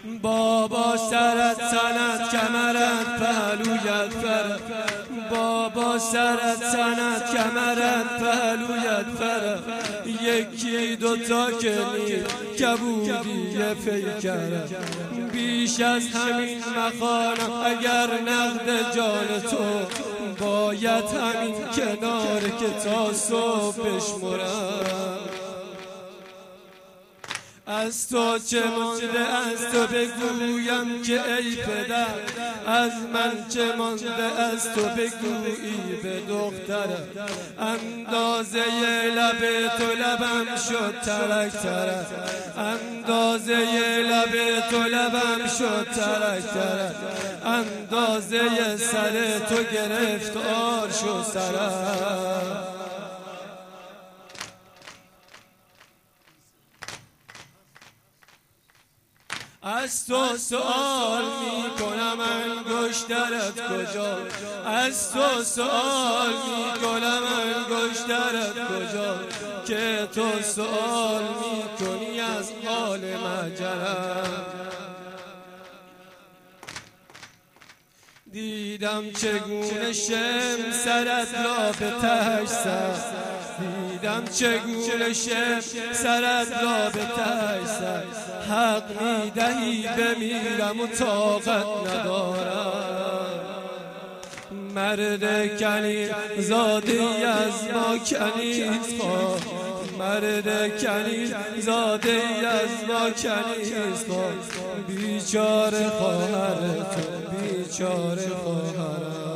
بابا سرت سند کمرت پهلویت فر بابا سرت سند کمرت پهلویت فر یکی دوتا کنی کبودی پیکره بیش از همین مخانم اگر نقد جان تو باید همین کنار که تا صبح بشمرم از تو چه مانده از تو بگویم که ای پدر از من چه مانده از تو بگویی به دخترم اندازه لب تو لبم شد ترک ترک اندازه لب تو لبم شد ترک ترک اندازه سر تو گرفتار شد سرم از تو سؤال می کنم انگشترت کجا از تو سؤال می کنم انگشترت کجا که تو سؤال می کنی از حال مجرم دیدم چگونه شم سرت را به تهش سر دیدم چگونه شم سرت را به تهش سر حق میدهی بمیرم و طاقت ندارم مرد کنیز زادی از ما کنیز خواه مرد کنیز زادی از ما کنیز خواه بیچاره خواهر تو بیچاره خواهرم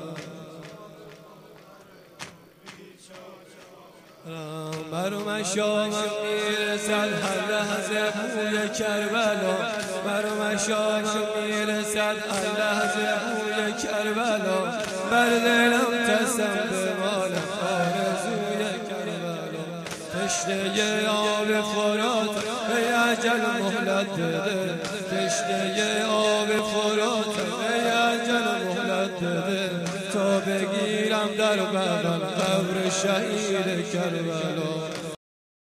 برو مشامم میرسد هر لحظه بوی کربلا برو مشامم میرسد هر لحظه بوی کربلا بر دلم تسم به مالم آرزوی کربلا تشنه آب فرات به اجل مهلت بده تشنه آب فرات به اجل مهلت بده تا بگیرم در بغل قبر شهید کربلا